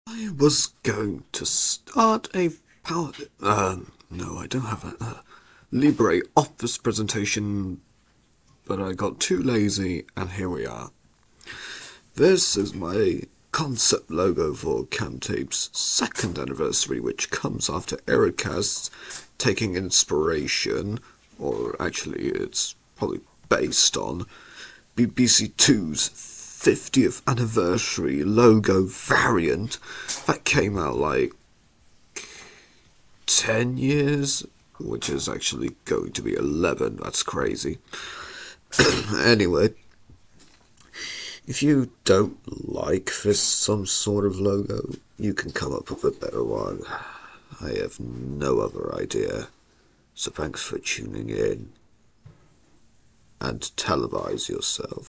I was going to start a power. No, I don't have a Libre Office presentation, but I got too lazy, and here we are. This is my concept logo for Camtape's second anniversary, which comes after Ericast's taking inspiration, or actually it's probably based on BBC Two's 50th anniversary logo variant that came out like 10 years, which is actually going to be 11. That's crazy. Anyway, if you don't like this some sort of logo, you can come up with a better one. I have no other idea. So thanks for tuning in, and televise yourself.